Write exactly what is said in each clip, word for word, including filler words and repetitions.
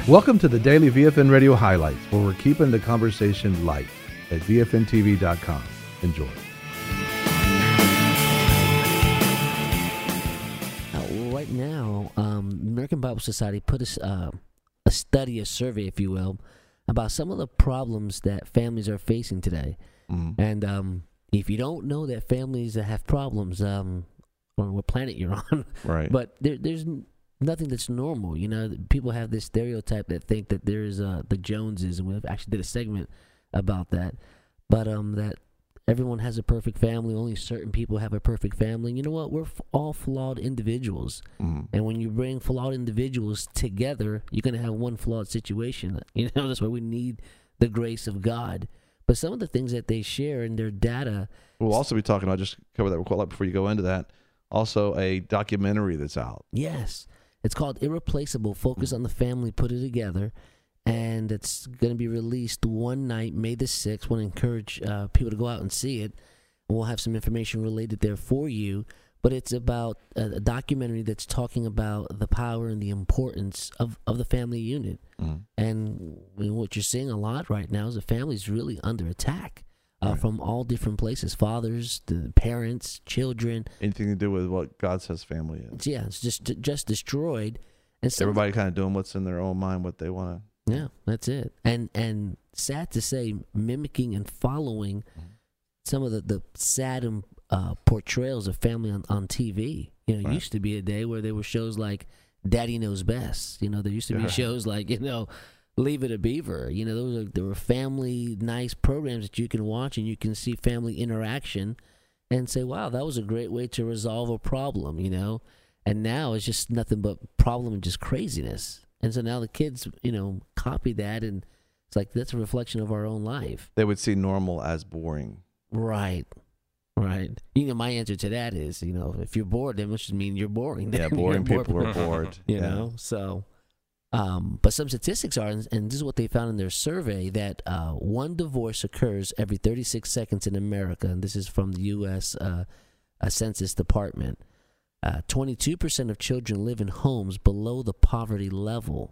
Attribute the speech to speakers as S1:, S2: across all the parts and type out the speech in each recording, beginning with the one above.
S1: Welcome to the Daily V F N Radio Highlights, where we're keeping the conversation light at V F N T V dot com. Enjoy.
S2: Uh, right now, um, the American Bible Society put a, uh, a study, a survey, if you will, about some of the problems that families are facing today.
S3: Mm-hmm.
S2: And um, if you don't know that families that have problems, um, or what planet you're on,
S3: Right.
S2: but there, there's nothing that's normal. You know, people have this stereotype that think that there's uh, the Joneses, and we actually did a segment about that. But um, that everyone has a perfect family. Only certain people have a perfect family. You know what? We're f- all flawed individuals.
S3: Mm-hmm.
S2: And when you bring flawed individuals together, you're going to have one flawed situation. You know, that's why we need the grace of God. But some of the things that they share in their data.
S3: We'll also be talking about, just cover that real quick before you go into that, also a documentary that's out.
S2: Yes. It's called Irreplaceable, Focus on the Family, Put It Together. And it's going to be released one night, May the sixth. I want to encourage uh, people to go out and see it. We'll have some information related there for you. But it's about a, a documentary that's talking about the power and the importance of, of the family unit.
S3: Mm-hmm.
S2: And what you're seeing a lot right now is the family's really under attack uh,
S3: Right.
S2: from all different places. Fathers, the parents, children.
S3: Anything to do with what God says family is.
S2: It's, yeah, it's just just destroyed. And some
S3: Everybody kind of doing what's in their own mind, what they want to.
S2: Yeah, that's it. And and sad to say, mimicking and following
S3: Mm-hmm.
S2: some of the, the sad and, uh, portrayals of family on, on T V. You know, it
S3: Right.
S2: used to be a day where there were shows like Daddy Knows Best. You know, there used to be
S3: Yeah.
S2: shows like, you know, Leave It a Beaver. You know, those are, there were family nice programs that you can watch and you can see family interaction and say, wow, that was a great way to resolve a problem, you know. And now it's just nothing but problem and just craziness. And so now the kids, you know, copy that, and it's like that's a reflection of our own life.
S3: They would see normal as boring.
S2: Right. Right. You know, my answer to that is, you know, if you're bored, that must just mean you're boring.
S3: Yeah,
S2: You're
S3: boring
S2: bored.
S3: people are bored.
S2: You
S3: yeah.
S2: know, so, um, but some statistics are, and, and this is what they found in their survey, that uh, one divorce occurs every thirty-six seconds in America, and this is from the U S Uh, uh, Census Department. Uh, twenty-two percent of children live in homes below the poverty level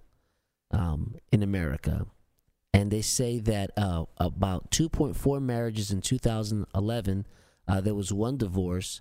S2: um, in America. And they say that uh, about two point four marriages in two thousand eleven, uh, there was one divorce.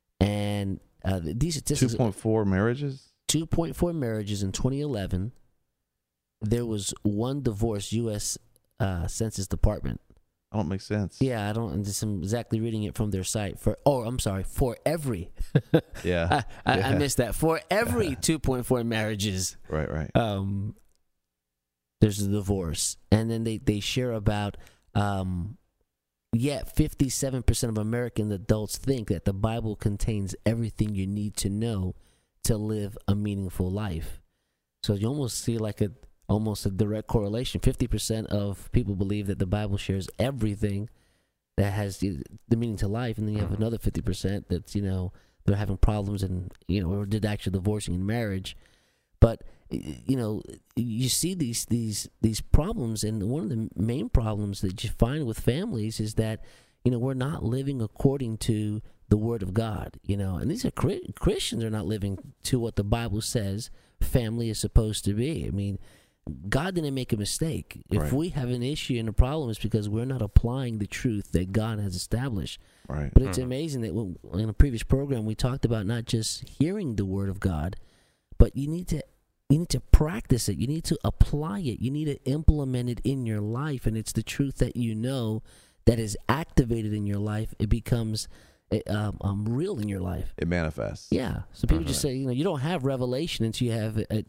S2: And uh, these statistics...
S3: two point four marriages?
S2: two point four marriages in twenty eleven. There was one divorce, U S Uh, Census Department.
S3: I don't make sense.
S2: Yeah, I don't. I'm just exactly reading it from their site. For oh, I'm sorry. For every,
S3: Yeah.
S2: I, I,
S3: yeah.
S2: I missed that. For every two point four marriages,
S3: Right, right.
S2: um, there's a divorce, and then they they share about um, yet fifty-seven percent of American adults think that the Bible contains everything you need to know to live a meaningful life. So you almost see like a almost a direct correlation. fifty percent of people believe that the Bible shares everything that has the, the meaning to life, and then you have another fifty percent that's, you know, they're having problems and, you know, or did actually divorcing in marriage. But, you know, you see these these these problems, and one of the main problems that you find with families is that, you know, we're not living according to the Word of God, you know, and these are Christians are not living to what the Bible says family is supposed to be. I mean, God didn't make a mistake. If
S3: Right.
S2: we have an issue and a problem, it's because we're not applying the truth that God has established.
S3: Right.
S2: But it's amazing that when, in a previous program we talked about not just hearing the Word of God, but you need to you need to practice it. You need to apply it. You need to implement it in your life, and it's the truth that you know that is activated in your life. It becomes um, um, real in your life.
S3: It manifests.
S2: Yeah. So people just say, you know, you don't have revelation until you have it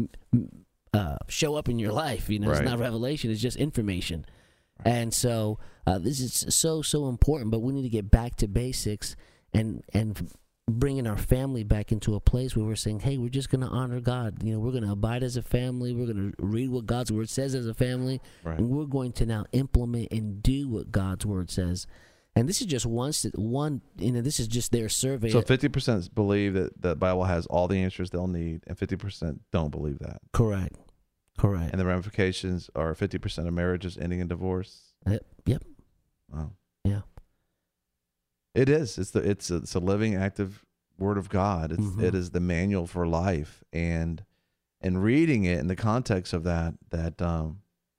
S2: uh, show up in your life. You know,
S3: Right.
S2: it's not revelation; it's just information. And so uh, this is so so important. But we need to get back to basics and and bringing our family back into a place where we're saying, hey, we're just going to honor God. You know, we're going to abide as a family. We're going to read what God's word says as a family.
S3: Right.
S2: And we're going to now implement and do what God's word says. And this is just one, st- one you know, this is just their survey.
S3: So fifty percent believe that the Bible has all the answers they'll need, and fifty percent don't believe that.
S2: Correct. Correct.
S3: And the ramifications are fifty percent of marriages ending in divorce.
S2: Yep. Yep.
S3: Wow.
S2: Yeah.
S3: It is. It's the it's a, it's a living, active Word of God. It's
S2: Mhm.
S3: it is the manual for life, and and reading it in the context of that, that um,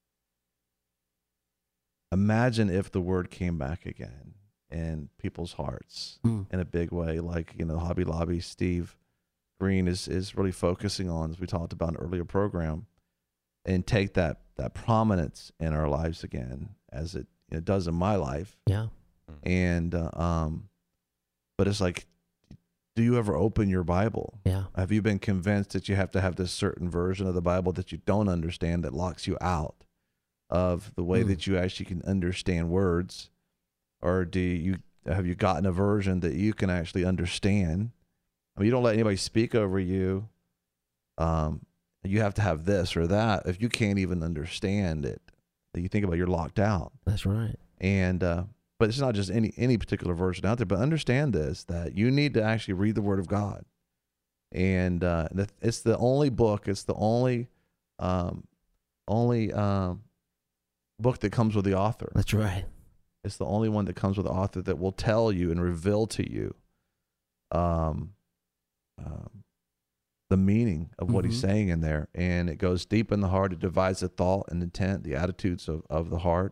S3: imagine if the word came back again in people's hearts
S2: Mm.
S3: in a big way, like, you know, Hobby Lobby Steve Green is is really focusing on, as we talked about in an earlier program, and take that that prominence in our lives again, as it, it does in my life.
S2: Yeah.
S3: And uh, um, but it's like, do you ever open your Bible?
S2: Yeah.
S3: Have you been convinced that you have to have this certain version of the Bible that you don't understand, that locks you out of the way
S2: Mm.
S3: that you actually can understand words? Or do you have you gotten a version that you can actually understand? I mean, you don't let anybody speak over you. Um, you have to have this or that. If you can't even understand it, that you think about, you're locked out.
S2: That's right.
S3: And uh, but it's not just any any particular version out there. But understand this, that you need to actually read the Word of God, and uh, that it's the only book. It's the only um, only um, book that comes with the author.
S2: That's right.
S3: It's the only one that comes with the author that will tell you and reveal to you um, um, the meaning of what
S2: Mhm.
S3: he's saying in there. And it goes deep in the heart. It divides the thought and intent, the attitudes of, of the heart.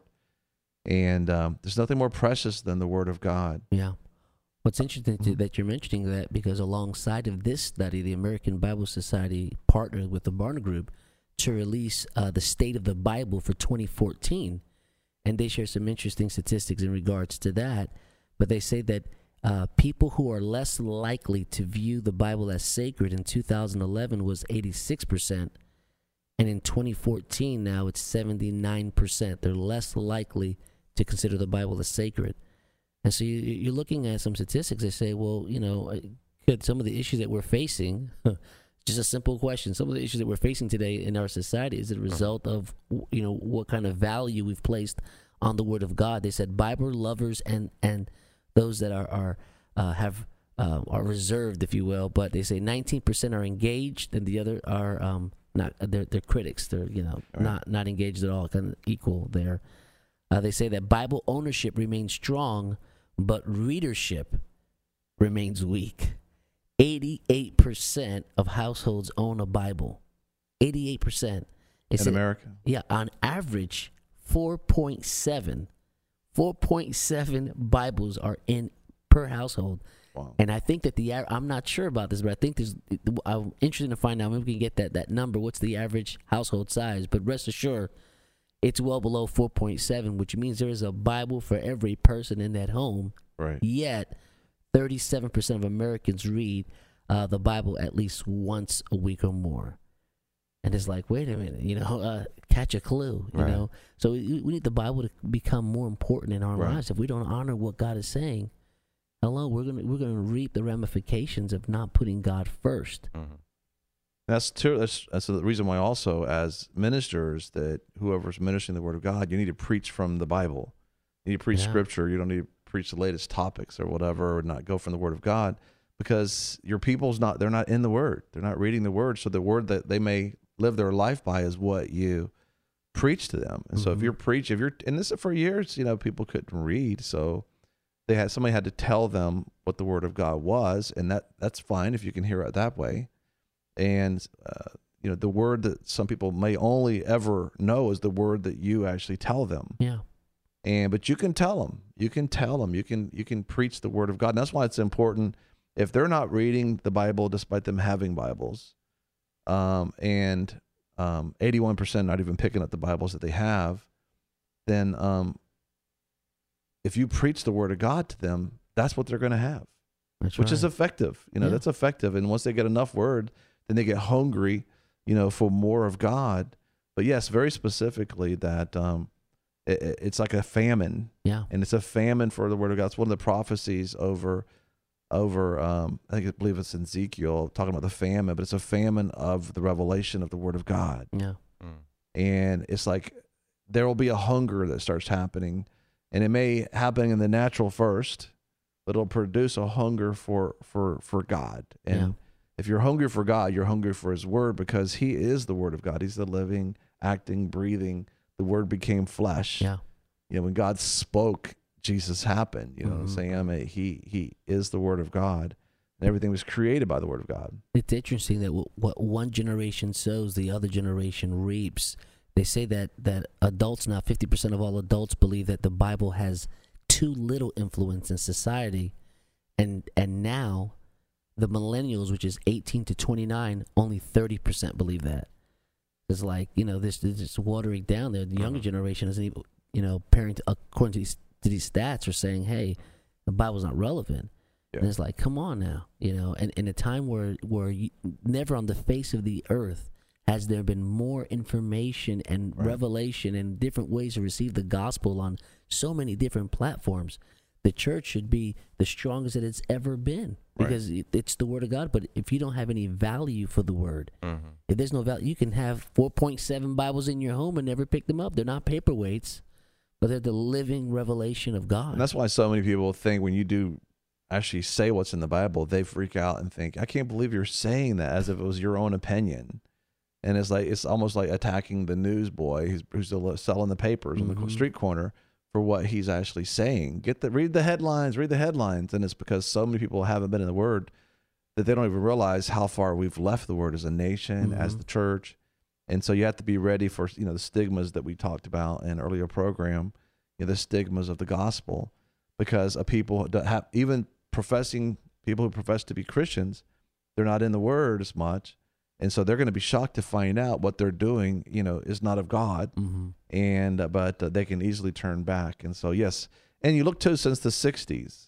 S3: And um, there's nothing more precious than the Word of God.
S2: Yeah. What's interesting to,
S3: Mhm.
S2: that you're mentioning that, because alongside of this study, the American Bible Society partnered with the Barna Group to release uh, the State of the Bible for twenty fourteen. And they share some interesting statistics in regards to that. But they say that uh, people who are less likely to view the Bible as sacred in two thousand eleven was eighty-six percent. And in twenty fourteen, now it's seventy-nine percent. They're less likely to consider the Bible as sacred. And so you, you're looking at some statistics that say, well, you know, could some of the issues that we're facing, just a simple question, some of the issues that we're facing today in our society is a result of, you know, what kind of value we've placed on the Word of God. They said Bible lovers and and those that are are uh, have uh, are reserved, if you will, but they say nineteen percent are engaged, and the other are um, not. They're they're critics. They're you know
S3: Right.
S2: not not engaged at all, kind of equal there. Uh, they say that Bible ownership remains strong, but readership remains weak. eighty-eight percent of households own a Bible. eighty-eight percent. They
S3: In
S2: said,
S3: America.
S2: yeah, on average, four point seven. four point seven Bibles are in per household.
S3: Wow.
S2: And I think that the, a- I'm not sure about this, but I think there's, I'm interested to find out, maybe we can get that, that number. What's the average household size? But rest assured, it's well below four point seven, which means there is a Bible for every person in that home.
S3: Right.
S2: Yet, thirty-seven percent of Americans read uh, the Bible at least once a week or more. And it's like, wait a minute, you know, uh, catch a clue, you
S3: Right.
S2: know. So we, we need the Bible to become more important in our
S3: Right.
S2: lives. If we don't honor what God is saying, hello, we're gonna we're gonna reap the ramifications of not putting God first.
S4: Mhm.
S3: That's true. That's that's the reason why also, as ministers, that whoever's ministering the Word of God, you need to preach from the Bible. You need to preach
S2: Yeah.
S3: Scripture. You don't need to preach the latest topics or whatever, or not go from the Word of God, because your people's not, they're not in the Word. They're not reading the Word. So the Word that they may live their life by is what you preach to them. And so if
S2: Mhm.
S3: you're preaching, if you're, and this is for years, you know, people couldn't read, so they had somebody had to tell them what the Word of God was, and that that's fine if you can hear it that way. And uh, you know, the word that some people may only ever know is the word that you actually tell them.
S2: Yeah.
S3: And but you can tell them, you can tell them, you can you can preach the Word of God. And that's why it's important, if they're not reading the Bible, despite them having Bibles, um, and um, eighty-one percent not even picking up the Bibles that they have, then um, if you preach the Word of God to them, that's what they're going to have,
S2: That's
S3: which
S2: right.
S3: is effective. You know,
S2: Yeah.
S3: that's effective. And once they get enough Word, then they get hungry, you know, for more of God. But yes, very specifically that um, it, it- it's like a famine,
S2: Yeah.
S3: and it's a famine for the Word of God. It's one of the prophecies over, over um, I think I believe it's in Ezekiel talking about the famine, but it's a famine of the revelation of the Word of God.
S2: Yeah.
S4: Mm.
S3: And it's like there will be a hunger that starts happening, and it may happen in the natural first, but it'll produce a hunger for for for God. And
S2: Yeah.
S3: if you're hungry for God, you're hungry for His Word, because He is the Word of God. He's the living, acting, breathing. The Word became flesh.
S2: Yeah.
S3: You know, when God spoke, Jesus happened. You know what I'm
S2: Mhm.
S3: saying? I mean, He He is the Word of God. and everything was created by the Word of God.
S2: It's interesting that w- what one generation sows, the other generation reaps. They say that, that adults now, fifty percent of all adults believe that the Bible has too little influence in society. And and now the millennials, which is eighteen to twenty-nine, only thirty percent believe that. It's like, you know, this, this is watering down there. The younger mm-hmm. generation isn't even, you know, pairing to, according to these, to these stats, are saying, hey, the Bible's not relevant. Yeah. And it's like, come on now, you know, and in a time where, where you, never on the face of the earth has there been more information and right. revelation and different ways to receive the gospel on so many different platforms. The church should be the strongest that it's ever been because right. it, it's the Word of God. But if you don't have any value for the Word, mm-hmm. if there's no value, you can have four point seven Bibles in your home and never pick them up. They're not paperweights, but they're the living revelation of God.
S3: And that's why so many people think when you do actually say what's in the Bible, they freak out and think, I can't believe you're saying that, as if it was your own opinion. And it's like it's almost like attacking the newsboy who's, who's selling the papers mm-hmm. on the street corner for what he's actually saying. Get the read the headlines, read the headlines. And it's because so many people haven't been in the Word that they don't even realize how far we've left the Word as a nation, mm-hmm. as the church. And so you have to be ready for, you know, the stigmas that we talked about in an earlier program, you know, the stigmas of the gospel, because of people that have, even professing people who profess to be Christians, they're not in the Word as much. And so they're going to be shocked to find out what they're doing, you know, is not of God. Mm-hmm. And uh, but uh, they can easily turn back. And so, yes. And you look to since the sixties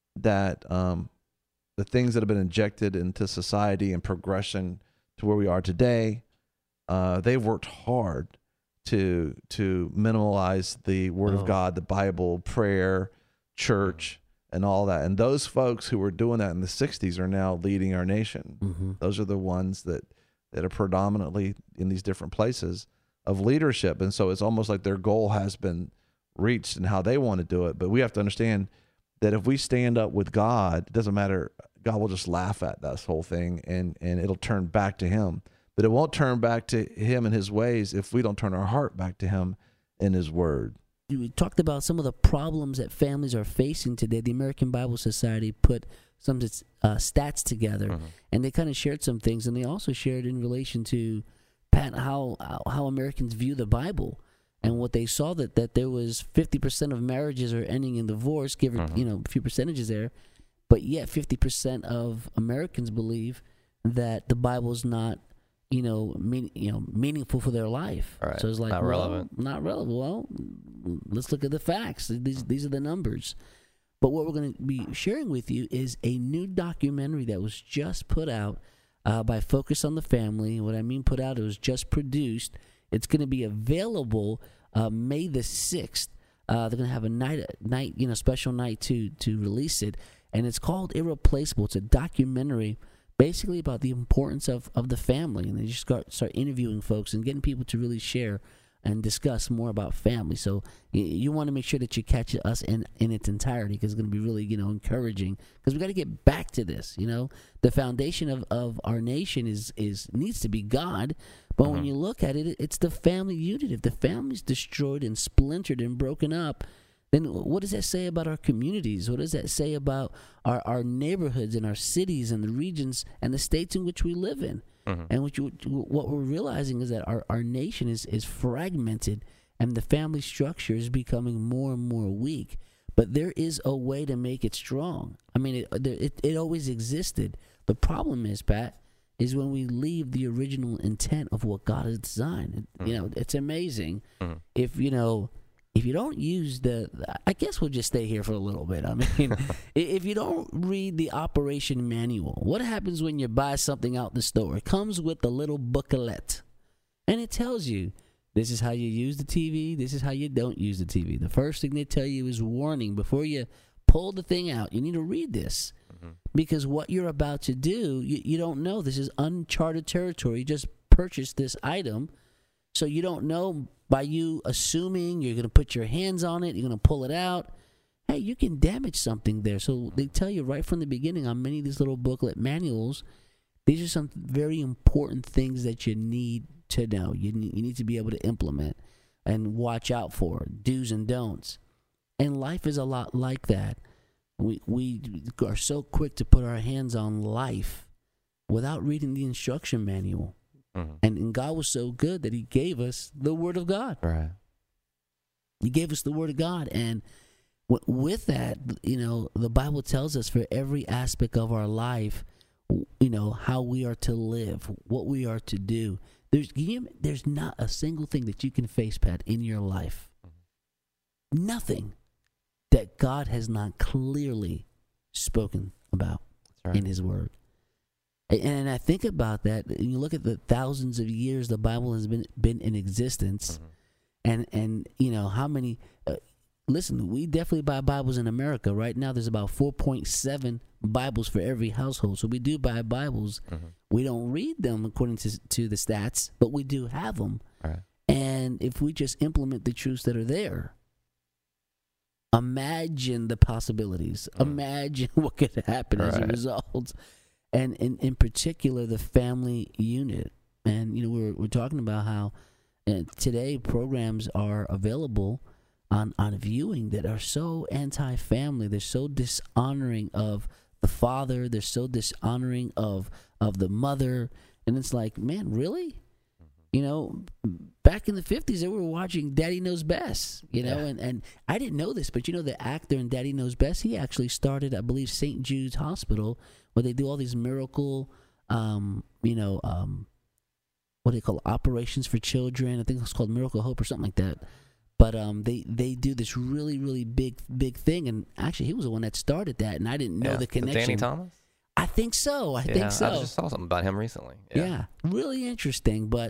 S3: that um, the things that have been injected into society and progression to where we are today, uh, they've worked hard to to minimalize the Word oh. of God, the Bible, prayer, church, and all that. And those folks who were doing that in the sixties are now leading our nation. Mm-hmm. Those are the ones that, that are predominantly in these different places of leadership. And so it's almost like their goal has been reached and how they want to do it. But we have to understand that if we stand up with God, it doesn't matter. God will just laugh at this whole thing and, and it'll turn back to him. But it won't turn back to him and his ways if we don't turn our heart back to him and his word.
S2: We talked about some of the problems that families are facing today. The American Bible Society put some uh, stats together, mm-hmm. and they kind of shared some things, and they also shared in relation to, Pat, how how Americans view the Bible, and what they saw that, that there was fifty percent of marriages are ending in divorce, give it, mm-hmm. you know, a few percentages there, but yet fifty percent of Americans believe that the Bible's not, you know, mean, you know, meaningful for their life.
S4: Right.
S2: So it's like,
S4: not
S2: well,
S4: relevant.
S2: Not relevant. Well, let's look at the facts. These these are the numbers. But what we're going to be sharing with you is a new documentary that was just put out uh, by Focus on the Family. What I mean put out, it was just produced. It's going to be available uh, May the sixth. Uh, they're going to have a night, night, you know, special night to to release it, and it's called Irreplaceable. It's a documentary basically about the importance of, of the family, and they just start, start interviewing folks and getting people to really share and discuss more about family. So you, you want to make sure that you catch us in, in its entirety, because it's going to be really, you know, encouraging, because we got to get back to this. You know, the foundation of, of our nation is is needs to be God, but mm-hmm. when you look at it, it's the family unit. If the family's destroyed and splintered and broken up, then what does that say about our communities? What does that say about our, our neighborhoods and our cities and the regions and the states in which we live in? Mm-hmm. And what, you, what we're realizing is that our, our nation is, is fragmented, and the family structure is becoming more and more weak. But there is a way to make it strong. I mean, it, it, it always existed. The problem is, Pat, is when we leave the original intent of what God has designed. Mm-hmm. You know, it's amazing mm-hmm. if, you know, if you don't use the, I guess we'll just stay here for a little bit. I mean, if you don't read the operation manual, what happens when you buy something out the store? It comes with a little booklet, and it tells you, this is how you use the T V, this is how you don't use the T V. The first thing they tell you is warning. Before you pull the thing out, you need to read this, mm-hmm. because what you're about to do, you, you don't know. This is uncharted territory. You just purchased this item, so you don't know. By you assuming you're going to put your hands on it, you're going to pull it out, hey, you can damage something there. So they tell you right from the beginning on many of these little booklet manuals, these are some very important things that you need to know. You need, you need to be able to implement and watch out for, do's and don'ts. And life is a lot like that. We we are so quick to put our hands on life without reading the instruction manual. Mm-hmm. And, and God was so good that he gave us the Word of God.
S4: Right.
S2: He gave us the Word of God. And w- with that, you know, the Bible tells us for every aspect of our life, you know, how we are to live, what we are to do. There's there's not a single thing that you can face, Pat, in your life. Mm-hmm. Nothing that God has not clearly spoken about right. in his Word. And I think about that. And you look at the thousands of years the Bible has been been in existence, mm-hmm. and and you know how many. Uh, listen, we definitely buy Bibles in America right now. There's about four point seven Bibles for every household. So we do buy Bibles. Mm-hmm. We don't read them according to to the stats, but we do have them.
S4: Right.
S2: And if we just implement the truths that are there, imagine the possibilities. Mm. Imagine what could happen right. as a result. And in, in particular, the family unit. And, you know, we're, we're talking about how uh, today programs are available on, on viewing that are so anti-family. They're so dishonoring of the father. They're so dishonoring of, of the mother. And it's like, man, really? You know, back in the fifties, they were watching Daddy Knows Best, you know, yeah. and, and I didn't know this, but you know, the actor in Daddy Knows Best, he actually started, I believe, Saint Jude's Hospital, where they do all these miracle, um, you know, um, what do they call it? Operations for children. I think it's called Miracle Hope or something like that. But um, they, they do this really, really big, big thing. And actually, he was the one that started that, and I didn't know
S4: yeah.
S2: the connection.
S4: Danny Thomas?
S2: I think so. I
S4: yeah,
S2: think so.
S4: I just saw something about him recently.
S2: Yeah,
S4: yeah
S2: really interesting. But,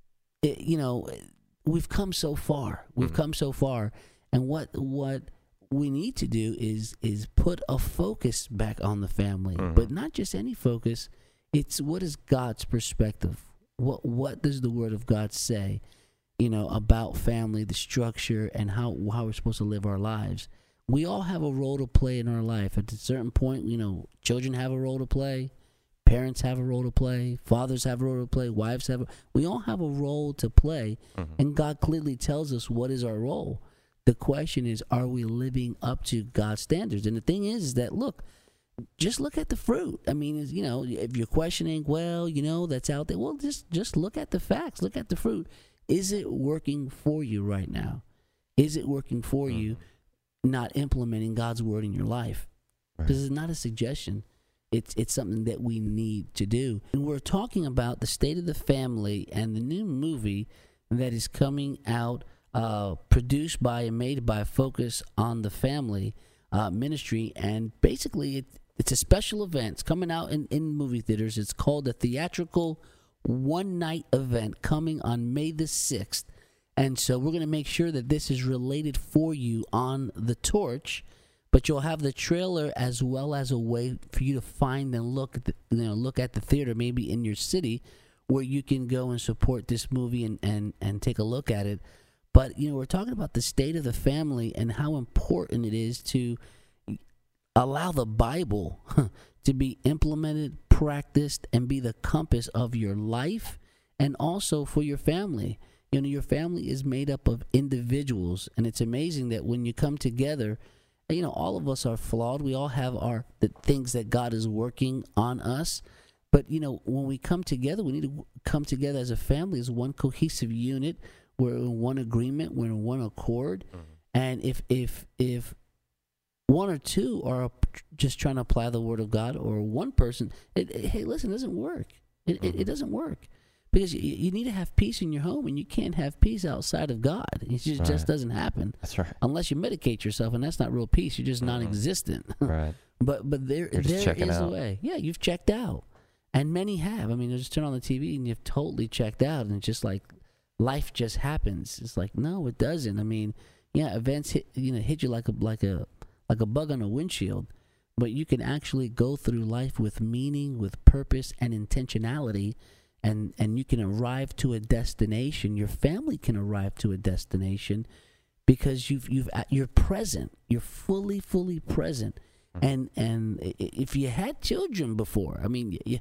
S2: it, you know, we've come so far. We've mm-hmm. come so far. And what what we need to do is is put a focus back on the family. Mm-hmm. But not just any focus. It's what is God's perspective? What what does the Word of God say, you know, about family, the structure, and how how we're supposed to live our lives? We all have a role to play in our life. At a certain point, you know, children have a role to play, parents have a role to play, fathers have a role to play, wives have a, we all have a role to play, mm-hmm. and God clearly tells us what is our role. The question is, are we living up to God's standards? And the thing is, is that, look, just look at the fruit. I mean, you know, if you're questioning, well, you know, that's out there, well, just, just look at the facts, look at the fruit. Is it working for you right now? Is it working for mm-hmm. you? Not implementing God's word in your life. Because right. it's not a suggestion. It's it's something that we need to do. And we're talking about the state of the family and the new movie that is coming out, uh, produced by and made by Focus on the Family uh, Ministry. And basically, it, it's a special event. It's coming out in, in movie theaters. It's called a theatrical one-night event coming on May the sixth. And so we're going to make sure that this is related for you on The Torch, but you'll have the trailer as well as a way for you to find and look at the, you know, look at the theater maybe in your city where you can go and support this movie and, and, and take a look at it. But, you know, we're talking about the state of the family and how important it is to allow the Bible to be implemented, practiced, and be the compass of your life and also for your family. You know, your family is made up of individuals, and it's amazing that when you come together, you know, all of us are flawed. We all have our the things that God is working on us. But, you know, when we come together, we need to come together as a family, as one cohesive unit. We're in one agreement. We're in one accord. Mm-hmm. And if if if one or two are just trying to apply the Word of God, or one person, it, it, hey, listen, it doesn't work. It, mm-hmm. it, it doesn't work. Because you, you need to have peace in your home, and you can't have peace outside of God. It just, right. just doesn't happen.
S4: That's right.
S2: Unless you medicate yourself, and that's not real peace. You're just mm-hmm. non-existent.
S4: Right.
S2: But but there
S4: You're
S2: there is
S4: out.
S2: a way. Yeah, you've checked out, and many have. I mean, you just turn on the T V and you've totally checked out, and it's just like life just happens. It's like, no, it doesn't. I mean, yeah, events hit you know hit you like a like a like a bug on a windshield, but you can actually go through life with meaning, with purpose, and intentionality. And and you can arrive to a destination. Your family can arrive to a destination because you've you've you're present. You're fully fully present. And and if you had children before, I mean, you,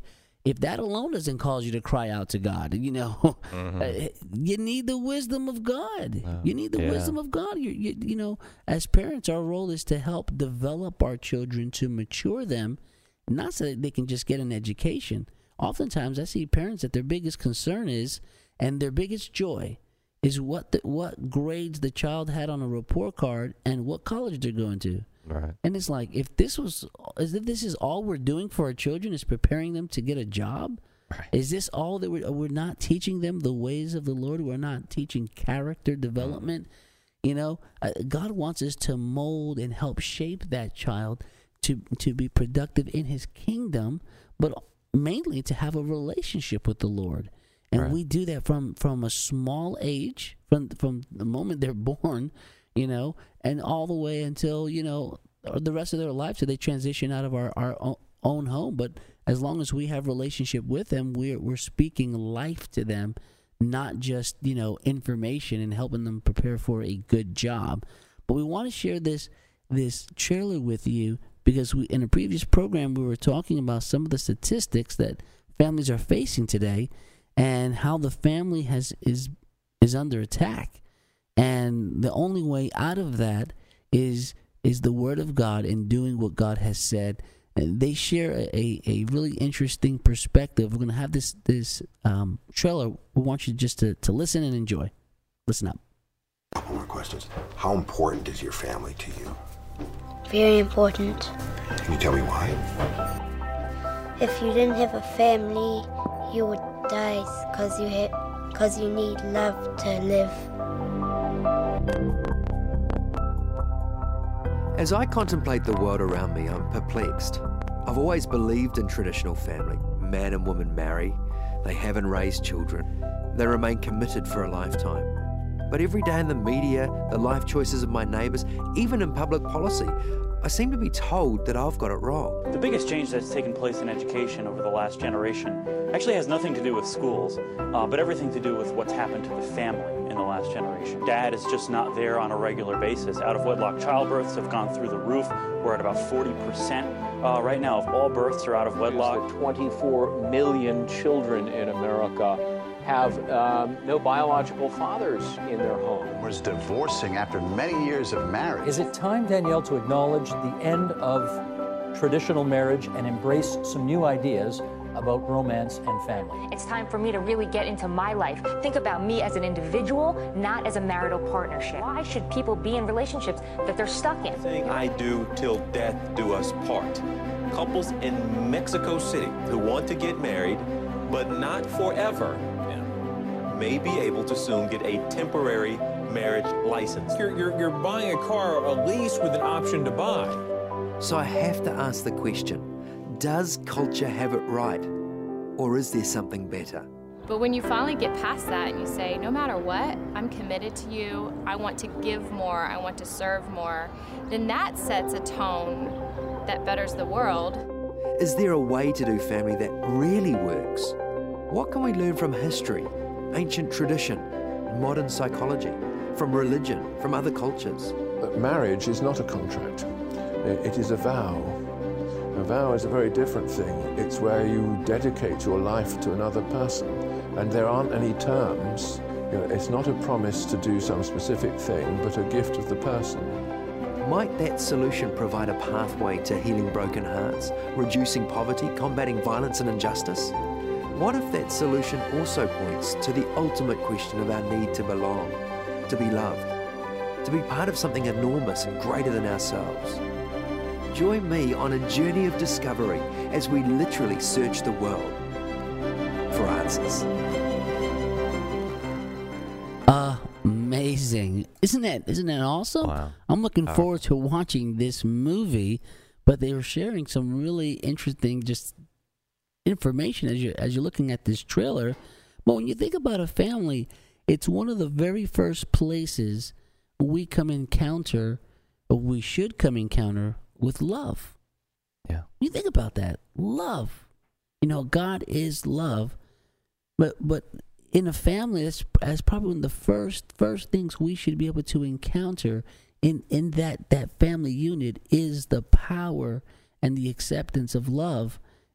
S2: if that alone doesn't cause you to cry out to God, you know,
S4: Mm-hmm.
S2: uh, you need the wisdom of God.
S4: Oh,
S2: you need the
S4: yeah.
S2: wisdom of God. You, you, you know, as parents, our role is to help develop our children, to mature them, not so that they can just get an education. Oftentimes, I see parents that their biggest concern is, and their biggest joy, is what the, what grades the child had on a report card and what college they're going to.
S4: Right.
S2: And it's like, if this was, as if this is all we're doing for our children, is preparing them to get a job.
S4: Right.
S2: Is this all that we're, we're not teaching them the ways of the Lord? We're not teaching character development. You know, uh, God wants us to mold and help shape that child to to be productive in His kingdom, but mainly to have a relationship with the Lord. And
S4: Right.
S2: we do that from from a small age, from from the moment they're born, you know, and all the way until, you know, the rest of their life, so they transition out of our, our own home. But as long as we have relationship with them, we're we're speaking life to them, not just, you know, information and helping them prepare for a good job. But we want to share this this trailer with you because we, in a previous program, we were talking about some of the statistics that families are facing today, and how the family has is is under attack. And the only way out of that is is the Word of God and doing what God has said. And they share a, a, a really interesting perspective. We're going to have this this um, trailer. We want you just to, to listen and enjoy. Listen up.
S5: A couple more questions. How important is your family to you?
S6: Very important.
S5: Can you tell me why?
S6: If you didn't have a family, you would die because you had, because you need love to live.
S7: As I contemplate the world around me, I'm perplexed. I've always believed in traditional family. Man and woman marry, they have and raise children. They remain committed for a lifetime. But every day in the media, the life choices of my neighbours, even in public policy, I seem to be told that I've got it wrong.
S8: The biggest change that's taken place in education over the last generation actually has nothing to do with schools, uh, but everything to do with what's happened to the family in the last generation. Dad is just not there on a regular basis. Out-of-wedlock childbirths have gone through the roof. We're at about forty percent uh, right now of all births are out of wedlock.
S9: twenty-four million children in America have um, no biological fathers in their home.
S10: Was divorcing after many years of marriage.
S11: Is it time, Danielle, to acknowledge the end of traditional marriage and embrace some new ideas about romance and family?
S12: It's time for me to really get into my life. Think about me as an individual, not as a marital partnership. Why should people be in relationships that they're stuck in?
S13: Thing I do till death do us part. Couples in Mexico City who want to get married, but not forever, may be able to soon get a temporary marriage license.
S14: You're, you're, you're buying a car, a lease with an option to buy.
S7: So I have to ask the question, does culture have it right? Or is there something better?
S15: But when you finally get past that and you say, no matter what, I'm committed to you, I want to give more, I want to serve more, then that sets a tone that betters the world.
S7: Is there a way to do family that really works? What can we learn from history, ancient tradition, modern psychology, from religion, from other cultures?
S16: But marriage is not a contract. It is a vow. A vow is a very different thing. It's where you dedicate your life to another person, and there aren't any terms. You know, it's not a promise to do some specific thing, but a gift of the person.
S7: Might that solution provide a pathway to healing broken hearts, reducing poverty, combating violence and injustice? What if that solution also points to the ultimate question of our need to belong, to be loved, to be part of something enormous and greater than ourselves? Join me on a journey of discovery as we literally search the world for answers.
S2: Amazing. Isn't that isn't that awesome?
S4: Wow.
S2: I'm looking
S4: Powerful.
S2: forward to watching this movie, but they were sharing some really interesting just information as you as you're looking at this trailer. But when you think about a family, it's one of the very first places we come encounter, or we should come encounter, with love.
S4: Yeah.
S2: You think about that. Love. You know, God is love. But but in a family, that's, that's probably one of the first first things we should be able to encounter in, in that, that family unit is the power and the acceptance of love.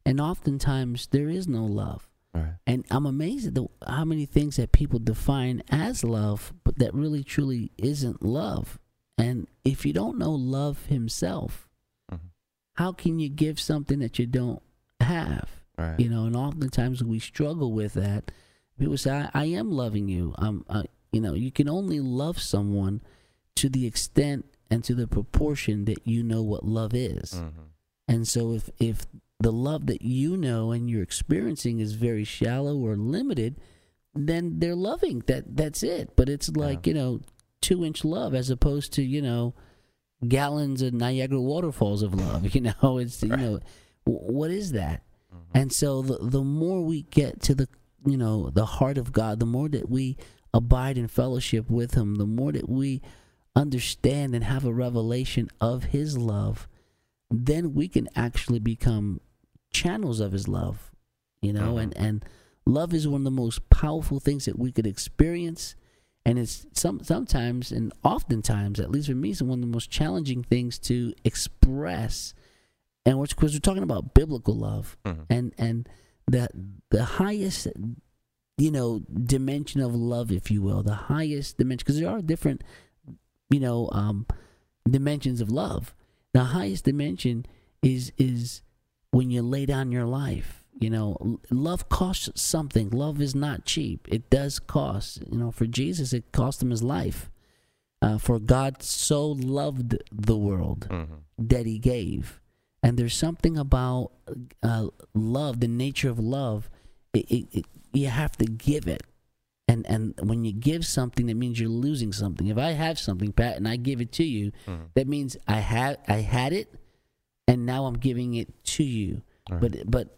S2: And oftentimes there is no love.
S4: Right.
S2: And I'm amazed at the, how many things that people define as love, but that really truly isn't love. And if you don't know love himself, mm-hmm. how can you give something that you don't have?
S4: Right.
S2: You know, and oftentimes we struggle with that. People say, I, I am loving you. I'm, I, you know, you can only love someone to the extent and to the proportion that you know what love is. Mm-hmm. And so if, if the love that you know and you're experiencing is very shallow or limited, then they're loving. That that's it. But it's like, yeah. you know, two inch love as opposed to, you know, gallons of Niagara waterfalls of love. You know, it's, you know, w- what is that? Mm-hmm. And so the the more we get to the, you know, the heart of God, the more that we abide in fellowship with him, the more that we understand and have a revelation of his love, then we can actually become channels of his love, you know, mm-hmm. and, and love is one of the most powerful things that we could experience. And it's some sometimes and oftentimes, at least for me, it's one of the most challenging things to express. And we're, because we're talking about biblical love, mm-hmm. and, and the, the highest, you know, dimension of love, if you will, the highest dimension, because there are different, you know, um, dimensions of love. The highest dimension is is when you lay down your life. You know, love costs something. Love is not cheap. It does cost. You know, for Jesus, it cost him his life. Uh, for God so loved the world mm-hmm. that he gave. And there's something about uh, love, the nature of love. It, it, it, you have to give it. And and when you give something, that means you're losing something. If I have something, Pat, and I give it to you, mm-hmm. that means I had I had it, and now I'm giving it to you. Right. But but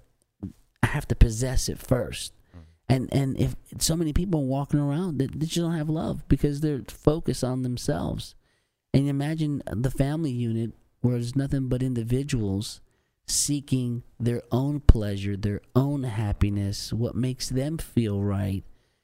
S2: I have to possess it first. Mm-hmm. And and if so many people are walking around that, that just don't have love because they're focused on themselves. And imagine the family unit where there's nothing but individuals seeking their own pleasure, their own happiness, what makes them feel right.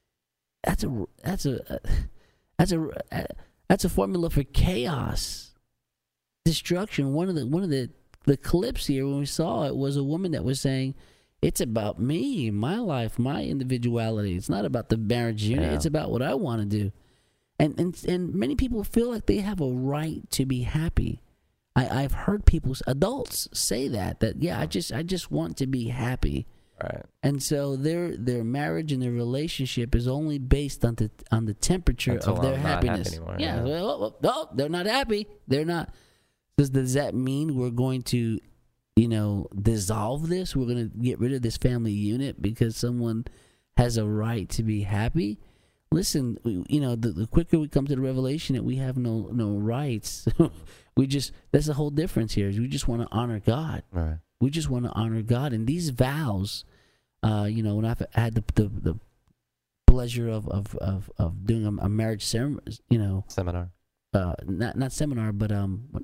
S2: That's a that's a that's a that's a formula for chaos, destruction. One of the one of the, the clips here when we saw it was a woman that was saying, "It's about me, my life, my individuality. It's not about the marriage unit. Yeah. It's about what I want to do." And and and many people feel like they have a right to be happy. I, I've heard people, adults, say that that yeah, I just I just want to be happy.
S4: Right.
S2: And so their their marriage and their relationship is only based on the on the temperature
S4: Until
S2: of their
S4: I'm
S2: happiness.
S4: Not happy anymore,
S2: yeah,
S4: yeah.
S2: Well, no, they're not happy. They're not. Does does that mean we're going to, you know, dissolve this? We're going to get rid of this family unit because someone has a right to be happy? Listen, we, you know, the, the quicker we come to the revelation that we have no no rights, we just that's the whole difference here. Is we just want to honor God.
S4: Right. We
S2: just want to honor God, and these vows. Uh, you know, when I've had the the, the pleasure of, of, of, of doing a, a marriage ceremony, you know,
S4: seminar,
S2: uh, not not seminar, but um, when,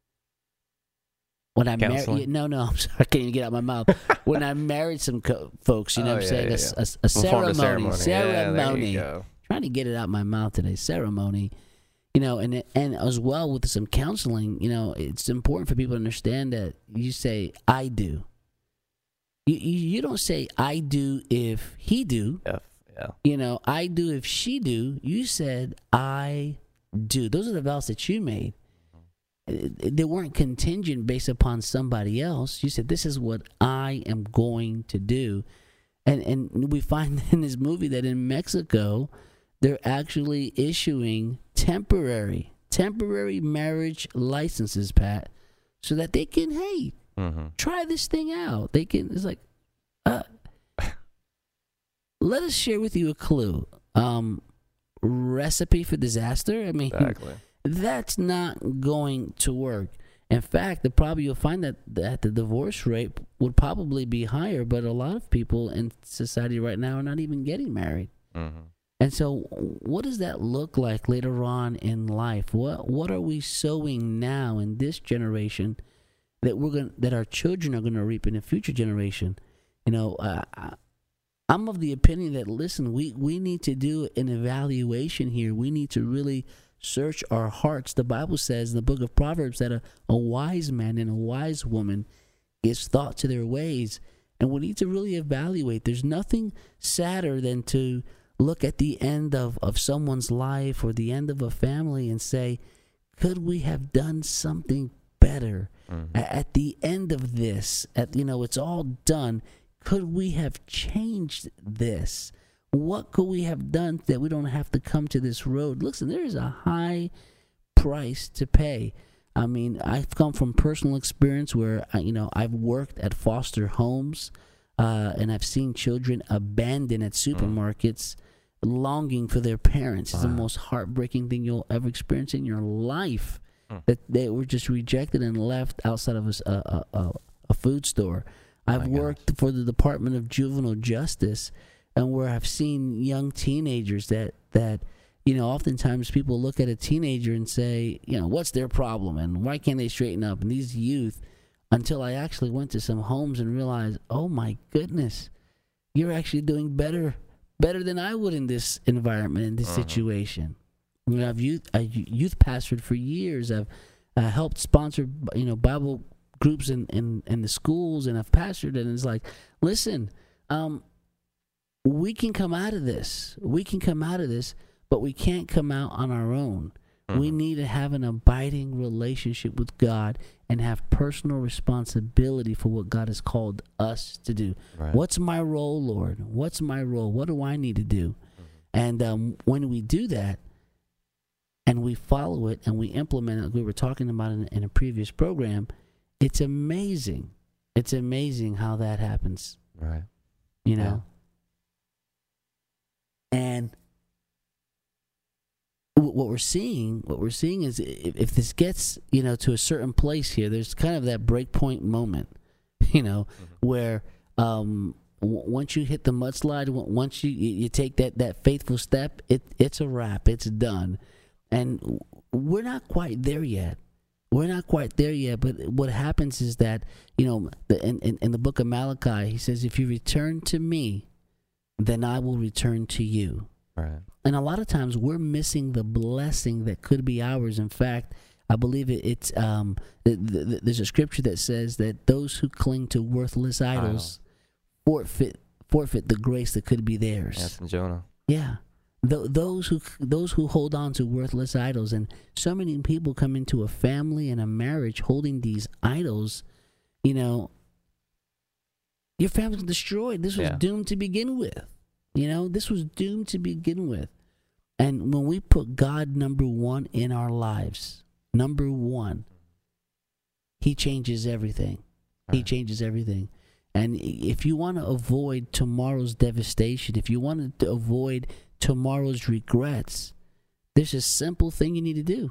S2: when I married, no, no, I'm sorry, I can't even get out my mouth. When I married some co- folks, you know, oh, what I'm
S4: yeah,
S2: saying
S4: yeah,
S2: a,
S4: yeah.
S2: a, a ceremony, ceremony, ceremony.
S4: Yeah,
S2: trying to get it out my mouth today, ceremony. You know, and and as well with some counseling, you know, it's important for people to understand that you say I do. You, you you don't say I do if he do.
S4: Yeah, yeah.
S2: You know, I do if she do. You said I do. Those are the vows that you made. Mm-hmm. They weren't contingent based upon somebody else. You said this is what I am going to do. And and we find in this movie that in Mexico they're actually issuing temporary temporary marriage licenses, Pat, so that they can hey
S4: Mm-hmm.
S2: try this thing out. They can. It's like, uh, let us share with you a clue. Um, recipe for disaster. I mean,
S4: exactly.
S2: That's not going to work. In fact, the probably you'll find that that the divorce rate would probably be higher. But a lot of people in society right now are not even getting married.
S4: Mm-hmm.
S2: And so, what does that look like later on in life? What What are we sowing now in this generation? That we're going, that our children are going to reap in the future generation. You know, uh, I'm of the opinion that listen, we we need to do an evaluation here. We need to really search our hearts. The Bible says in the book of Proverbs that a, a wise man and a wise woman gives thought to their ways, And we need to really evaluate. There's nothing sadder than to look at the end of, of someone's life or the end of a family and say, could we have done something better? Mm-hmm. At, at the end of this, at you know, it's all done. Could we have changed this? What could we have done that we don't have to come to this road? Listen, there is a high price to pay. I mean, I've come from personal experience where, you know, I've worked at foster homes uh, and I've seen children abandoned at supermarkets mm. longing for their parents. Wow. It's the most heartbreaking thing you'll ever experience in your life, mm. that they were just rejected and left outside of a, a, a, a food store. I've oh worked gosh. for the Department of Juvenile Justice, and where I've seen young teenagers that, that, you know, oftentimes people look at a teenager and say, you know, what's their problem and why can't they straighten up? And these youth, until I actually went to some homes and realized, oh my goodness, you're actually doing better, better than I would in this environment, in this uh-huh. situation. You know, I've youth, I youth pastored for years. I've uh, helped sponsor, you know, Bible groups in, in, in the schools, and I've pastored, and it's like, listen, um, we can come out of this. We can come out of this. But we can't come out on our own. Mm-hmm. We need to have an abiding relationship with God and have personal responsibility for what God has called us to do. Right. What's my role, Lord? What's my role? What do I need to do? Mm-hmm. And um, when we do that and we follow it and we implement it, like we were talking about in, in a previous program, it's amazing. It's amazing how that happens.
S4: Right.
S2: You know? Yeah. And what we're seeing, what we're seeing is if, if this gets, you know, to a certain place here, there's kind of that breakpoint moment, you know, mm-hmm. where um, w- once you hit the mudslide, once you you take that, that faithful step, it it's a wrap, it's done, and we're not quite there yet. We're not quite there yet. But what happens is that, you know, the, in, in in the book of Malachi, he says, "If you return to me, then I will return to you."
S4: Right.
S2: And a lot of times we're missing the blessing that could be ours. In fact, I believe it, it's um, th- th- there's a scripture that says that those who cling to worthless idols forfeit forfeit the grace that could be theirs.
S4: That's in Jonah.
S2: Yeah, Th- those who those who hold on to worthless idols, and so many people come into a family and a marriage holding these idols. You know, your family's destroyed. This was yeah. doomed to begin with. You know, this was doomed to begin with. And when we put God number one in our lives, number one, he changes everything. Right. He changes everything. And if you want to avoid tomorrow's devastation, if you want to avoid tomorrow's regrets, there's a simple thing you need to do.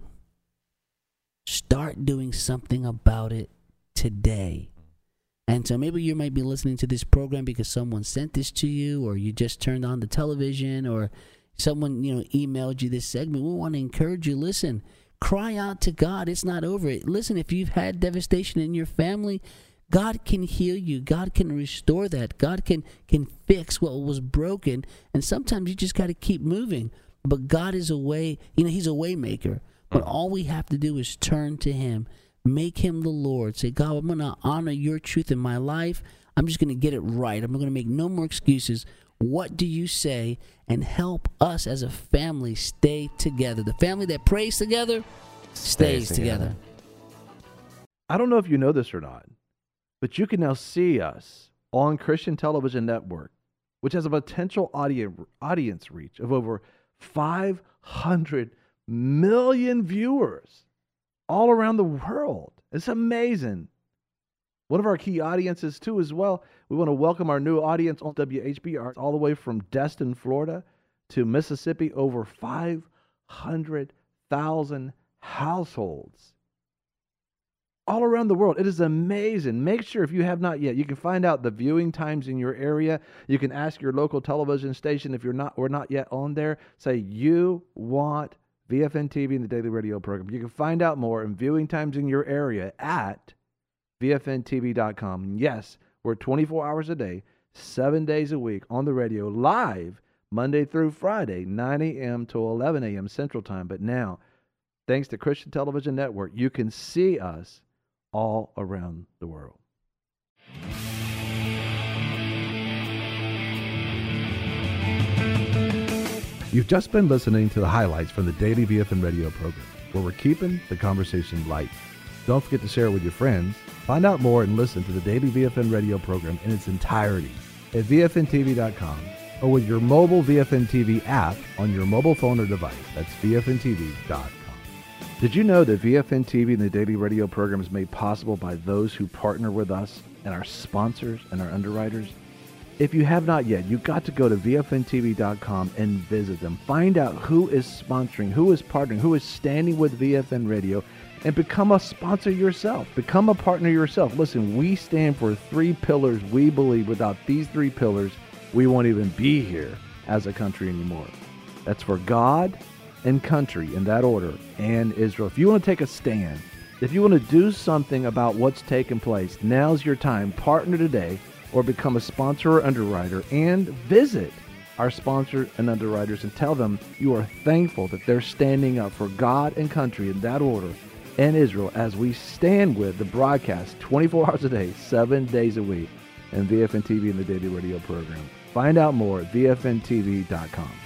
S2: Start doing something about it today. And so maybe you might be listening to this program because someone sent this to you, or you just turned on the television, or someone, you know, emailed you this segment. We want to encourage you. Listen, cry out to God. It's not over. Listen, if you've had devastation in your family, God can heal you. God can restore that. God can, can fix what was broken. And sometimes you just got to keep moving. But God is a way, you know, he's a way maker. But all we have to do is turn to him. Make him the Lord. Say, God, I'm going to honor your truth in my life. I'm just going to get it right. I'm going to make no more excuses. What do you say? And help us as a family stay together. The family that prays together stays, stays together. together.
S3: I don't know if you know this or not, but you can now see us on Christian Television Network, which has a potential audience audience reach of over five hundred million viewers all around the world. It's amazing. One of our key audiences, too, as well, we want to welcome our new audience on W H B R all the way from Destin, Florida to Mississippi, over five hundred thousand households all around the world. It is amazing. Make sure, if you have not yet, you can find out the viewing times in your area. You can ask your local television station if you're not or not yet on there. Say you want V F N T V and the Daily Radio program. You can find out more and viewing times in your area at V F N T V dot com. Yes, we're twenty-four hours a day, seven days a week on the radio, live Monday through Friday, nine a.m. to eleven a.m. Central Time. But now, thanks to Christian Television Network, you can see us all around the world.
S1: You've just been listening to the highlights from the Daily V F N Radio program, where we're keeping the conversation light. Don't forget to share it with your friends. Find out more and listen to the Daily V F N Radio program in its entirety at V F N T V dot com or with your mobile V F N T V app on your mobile phone or device. That's V F N T V dot com. Did you know that V F N T V and the Daily Radio program is made possible by those who partner with us and our sponsors and our underwriters? If you have not yet, you've got to go to V F N T V dot com and visit them. Find out who is sponsoring, who is partnering, who is standing with V F N Radio, and become a sponsor yourself. Become a partner yourself. Listen, we stand for three pillars we believe. Without these three pillars, we won't even be here as a country anymore. That's for God and country, in that order, and Israel. If you want to take a stand, if you want to do something about what's taking place, now's your time. Partner today, or become a sponsor or underwriter, and visit our sponsors and underwriters and tell them you are thankful that they're standing up for God and country in that order and Israel as we stand with the broadcast twenty-four hours a day, seven days a week, and V F N T V and the Daily Radio program. Find out more at V F N T V dot com.